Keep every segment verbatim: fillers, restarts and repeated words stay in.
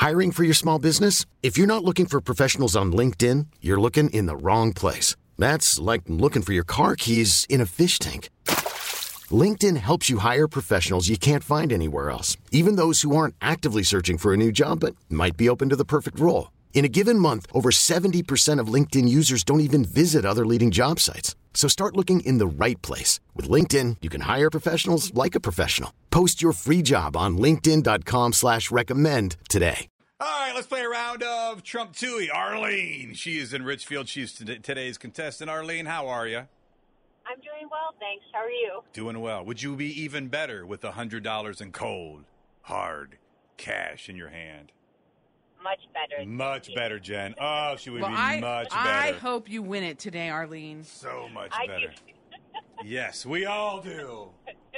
Hiring for your small business? If you're not looking for professionals on LinkedIn, you're looking in the wrong place. That's like looking for your car keys in a fish tank. LinkedIn helps you hire professionals you can't find anywhere else, even those who aren't actively searching for a new job but might be open to the perfect role. In a given month, over seventy percent of LinkedIn users don't even visit other leading job sites. So start looking in the right place. With LinkedIn, you can hire professionals like a professional. Post your free job on linkedin.com slash recommend today. All right, let's play a round of Trump Tooie. Arlene, she is in Richfield. She's t- today's contestant. Arlene, how are you? I'm doing well, thanks. How are you? Doing well. Would you be even better with one hundred dollars in cold, hard cash in your hand? Much better. Much better, Jen. Oh, she would well, be I, much better. I hope you win it today, Arlene. So much I better. do. Yes, we all do.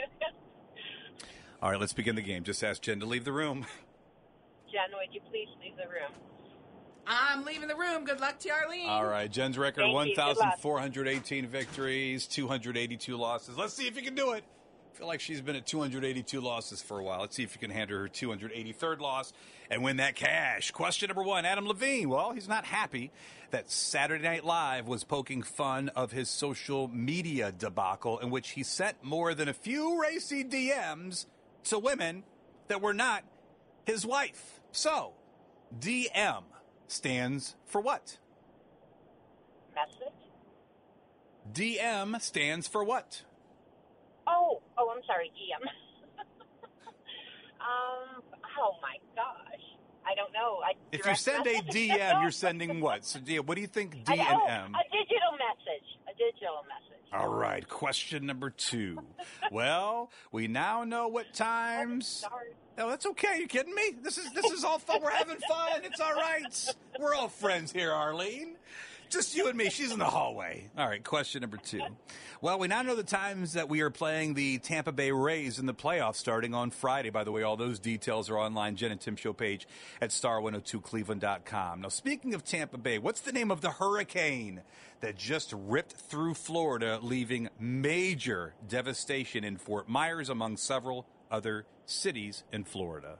All right, let's begin the game. Just ask Jen to leave the room. Jen, would you please leave the room? I'm leaving the room. Good luck to you, Arlene. All right, Jen's record, Thank you. one Good thousand luck. four hundred eighteen victories, two hundred eighty-two losses. Let's see if you can do it. I feel like she's been at two hundred eighty-two losses for a while. Let's see if you can hand her her two hundred eighty-third loss and win that cash. Question number one, Adam Levine. Well, he's not happy that Saturday Night Live was poking fun of his social media debacle in which he sent more than a few racy D Ms to women that were not his wife. So, D M stands for what? Message? D M stands for what? Oh, oh, I'm sorry, E M. um, oh my gosh. I don't know. I If you direct send a message? D M, you're sending what? So, D- what do you think D I- and oh, M? A digital message. A digital message. All right, question number two. Well, we now know what times. Sorry. Oh, that's okay. You kidding me? This is this is all fun. We're having fun. It's all right. We're all friends here, Arlene. Just you and me. She's in the hallway. All right, question number two. Well, we now know the times that we are playing the Tampa Bay Rays in the playoffs starting on Friday. By the way, all those details are online. Jen and Tim show page at star one oh two cleveland dot com. Now, speaking of Tampa Bay, what's the name of the hurricane that just ripped through Florida, leaving major devastation in Fort Myers, among several other cities in Florida?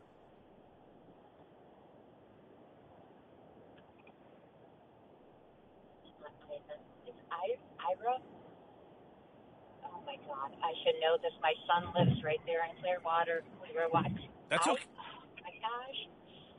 It's I- Ira? Oh my God. I should know this. My son lives right there in Clearwater. Clearwater. That's I- okay. Oh my gosh.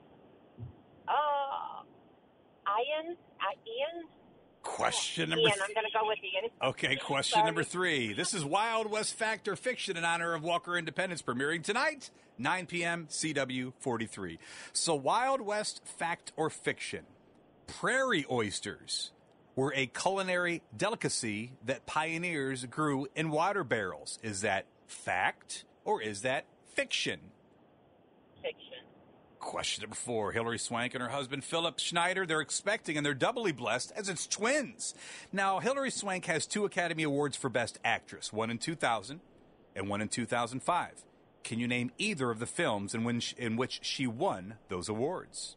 Uh, Ian? Uh, Ian? Question number Ian, th- I'm going to go with Ian. Okay, question Sorry. number three. This is Wild West Fact or Fiction in honor of Walker Independence, premiering tonight, nine p.m., C W forty-three. So Wild West Fact or Fiction. Prairie oysters were a culinary delicacy that pioneers grew in water barrels. Is that fact or is that fiction? Fiction. Question number four. Hillary Swank and her husband, Philip Schneider, they're expecting, and they're doubly blessed as it's twins. Now, Hillary Swank has two Academy Awards for Best Actress, one in two thousand and one in two thousand five. Can you name either of the films in which, in which she won those awards?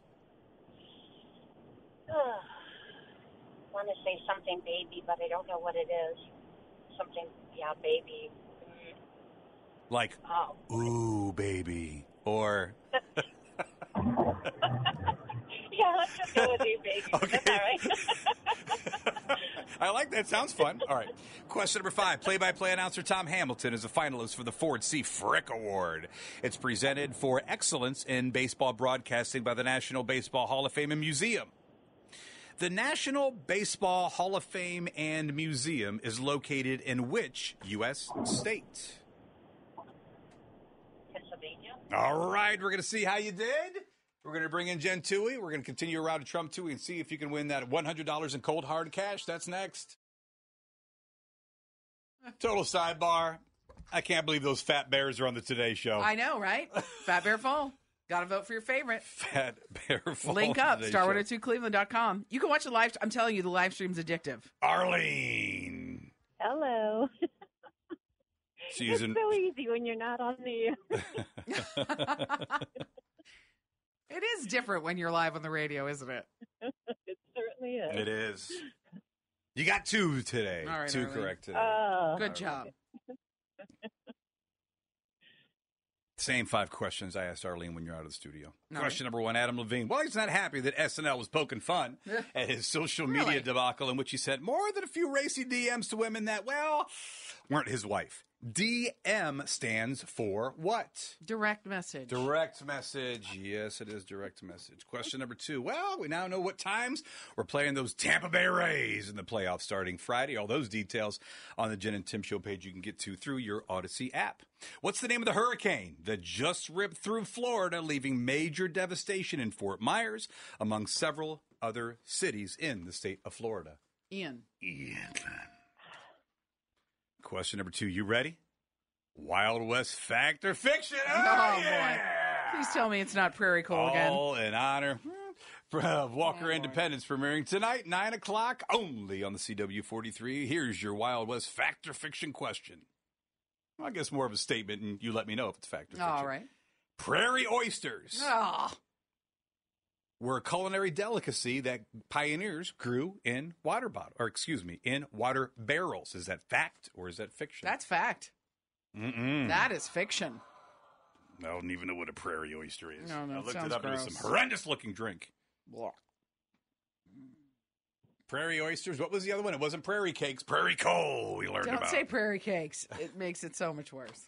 I want to say something baby, but I don't know what it is. Something, yeah, baby. Mm. Like, Oh. ooh, baby, or... Yeah, let's just go with you, baby. Okay. That's all right. I like that. Sounds fun. All right. Question number five. Play-by-play announcer Tom Hamilton is a finalist for the Ford C. Frick Award. It's presented for excellence in baseball broadcasting by the National Baseball Hall of Fame and Museum. The National Baseball Hall of Fame and Museum is located in which U S state? Pennsylvania. All right. We're going to see how you did. We're going to bring in Jen Toohey. We're going to continue around to Trump Toohey and see if you can win that one hundred dollars in cold hard cash. That's next. Total sidebar. I can't believe those fat bears are on the Today Show. I know, right? Fat Bear Fall. Got to vote for your favorite. Fat bear fall. Link up, Today star Show. one oh two cleveland dot com. You can watch the live. I'm telling you, the live stream's addictive. Arlene. Hello. She's It's in. so easy when you're not on the It is different when you're live on the radio, isn't it? It certainly is. It is. You got two today. All right, two Arlene. correct today. Oh. Good job. Same five questions I asked Arlene when you're out of the studio. All Question right. number one, Adam Levine. Well, he's not happy that S N L was poking fun at his social media Really? debacle in which he sent more than a few racy D Ms to women that, well, weren't his wife. D M stands for what? Direct message. Direct message. Yes, it is direct message. Question number two. Well, we now know what times we're playing those Tampa Bay Rays in the playoffs starting Friday. All those details on the Jen and Tim Show page you can get to through your Odyssey app. What's the name of the hurricane that just ripped through Florida, leaving major devastation in Fort Myers, among several other cities in the state of Florida? Ian. Ian. Question number two. You ready? Wild West fact or fiction? Oh, Oh, yeah! boy. Please tell me it's not Prairie Coal again. All in honor of Walker Oh, boy. Independence premiering tonight, nine o'clock, only on the C W forty-three. Here's your Wild West fact or fiction question. Well, I guess more of a statement, and you let me know if it's fact or fiction. All right. Prairie oysters Oh, were a culinary delicacy that pioneers grew in water bottle, or excuse me, in water barrels. Is that fact or is that fiction? that's fact. Mm-mm. That is fiction. I don't even know what a prairie oyster is. No, no, I it looked sounds it up. It was gross. some horrendous looking drink. Blah. Prairie oysters. What was the other one? It wasn't prairie cakes. Prairie coal. We learned Don't about. say prairie cakes. It makes it so much worse.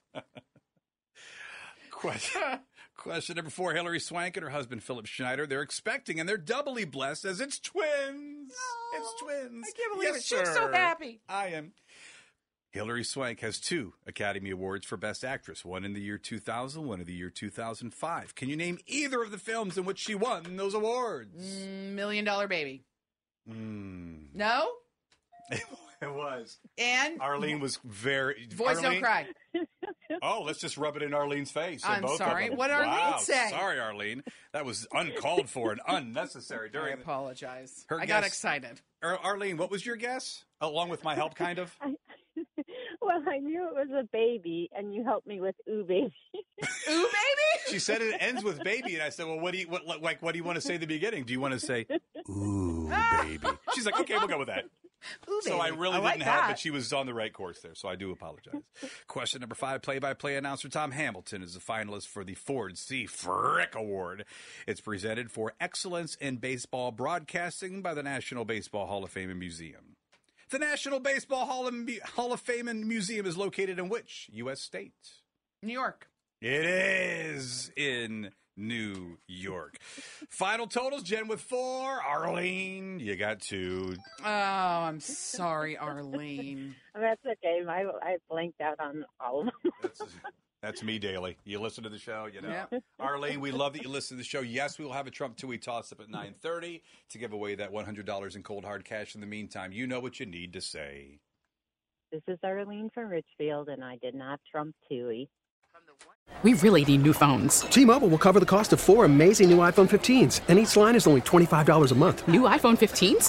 Question, question number four. Hillary Swank and her husband Philip Schneider. They're expecting, and they're doubly blessed as it's twins. it's twins. I can't believe Yes, it. She's so sir. happy. I am. Hillary Swank has two Academy Awards for Best Actress, one in the year two thousand, one in the year two thousand five. Can you name either of the films in which she won those awards? Mm, Million Dollar Baby. Mm. No? It was. And Arlene was very... Boys Arlene, Don't Cry. Oh, let's just rub it in Arlene's face. in I'm both of sorry. them. What did Arlene wow. say? Sorry, Arlene. That was uncalled for and unnecessary. I During apologize. Her I got guess- excited. Ar- Arlene, what was your guess? Along with my help, kind of? Well, I knew it was a baby, and you helped me with ooh baby. Ooh, baby? She said it ends with baby, and I said, "Well, what do you what like? What do you want to say at the beginning? Do you want to say ooh baby?" She's like, "Okay, we'll go with that." Ooh, So I baby. really like didn't have, that. but she was on the right course there. So I do apologize. Question number five: play-by-play announcer Tom Hamilton is a finalist for the Ford C. Frick Award. It's presented for excellence in baseball broadcasting by the National Baseball Hall of Fame and Museum. The National Baseball Hall of, Hall of Fame and Museum is located in which U S state? New York. It is in New York. Final totals, Jen with four. Arlene, you got two. Oh, I'm sorry, Arlene. That's okay. I, I blanked out on all of them. That's, that's me daily. You listen to the show, you know. Yep. Arlene, we love that you listen to the show. Yes, we will have a Trump Tui toss-up at nine thirty to give away that one hundred dollars in cold hard cash. In the meantime, you know what you need to say. This is Arlene from Richfield, and I did not trump Tui. We really need new phones. T-Mobile will cover the cost of four amazing new iPhone fifteens, and each line is only twenty-five dollars a month. New iPhone fifteens?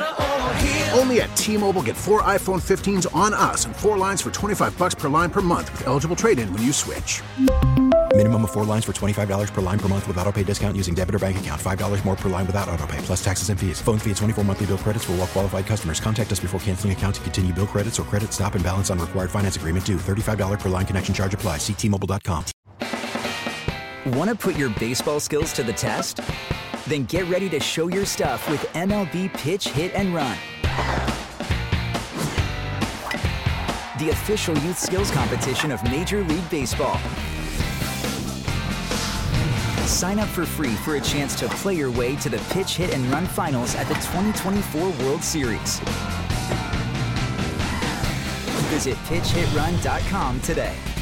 Only at T-Mobile, get four iPhone fifteens on us and four lines for twenty-five bucks per line per month with eligible trade-in when you switch. Minimum of four lines for twenty-five dollars per line per month with autopay discount using debit or bank account. five dollars more per line without autopay, plus taxes and fees. Phone fee at twenty-four monthly bill credits for well-qualified customers. Contact us before canceling account to continue bill credits or credit stop and balance on required finance agreement due. thirty-five dollars per line connection charge applies. See T Mobile dot com. Want to put your baseball skills to the test? Then get ready to show your stuff with M L B Pitch, Hit, and Run. The official youth skills competition of Major League Baseball. Sign up for free for a chance to play your way to the Pitch, Hit, and Run finals at the twenty twenty-four World Series. Visit pitch hit run dot com today.